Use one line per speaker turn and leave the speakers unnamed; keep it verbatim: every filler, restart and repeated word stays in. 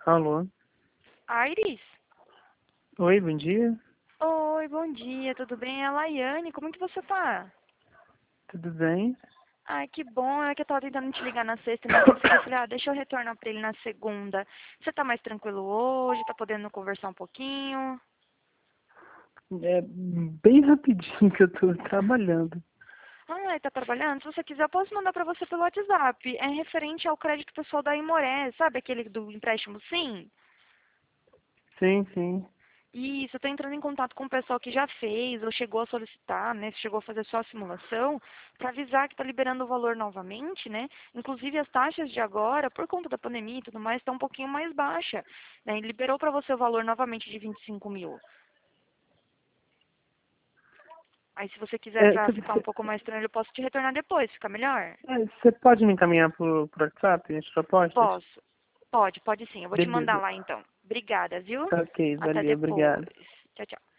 Alô?
Iris?
Oi, bom dia.
Oi, bom dia, tudo bem? É a Laiane, como é que você tá?
Tudo bem?
Ai, que bom, é que eu tava tentando te ligar na sexta e não consegui. Eu falei, ah, deixa eu retornar pra ele na segunda. Você tá mais tranquilo hoje? Tá podendo conversar um pouquinho?
É bem rapidinho que eu tô trabalhando.
Ah, tá trabalhando? Se você quiser, eu posso mandar pra você pelo WhatsApp. É referente ao crédito pessoal da Imoré, sabe aquele do empréstimo Sim?
Sim, sim.
Isso, eu tô entrando em contato com o pessoal que já fez ou chegou a solicitar, né? Chegou a fazer só a simulação, para avisar que está liberando o valor novamente, né? Inclusive as taxas de agora, por conta da pandemia e tudo mais, estão um pouquinho mais baixa, né? E liberou para você o valor novamente de vinte e cinco mil. Aí se você quiser
É,
para ficar um pouco mais tranquilo, eu posso te retornar depois, fica melhor?
Você pode me encaminhar pro, pro WhatsApp as propostas?
Posso. Pode, pode sim. Eu vou te mandar
Beleza.
lá então. Obrigada, viu?
Ok,
Até
valeu,
depois.
obrigado.
Tchau, tchau.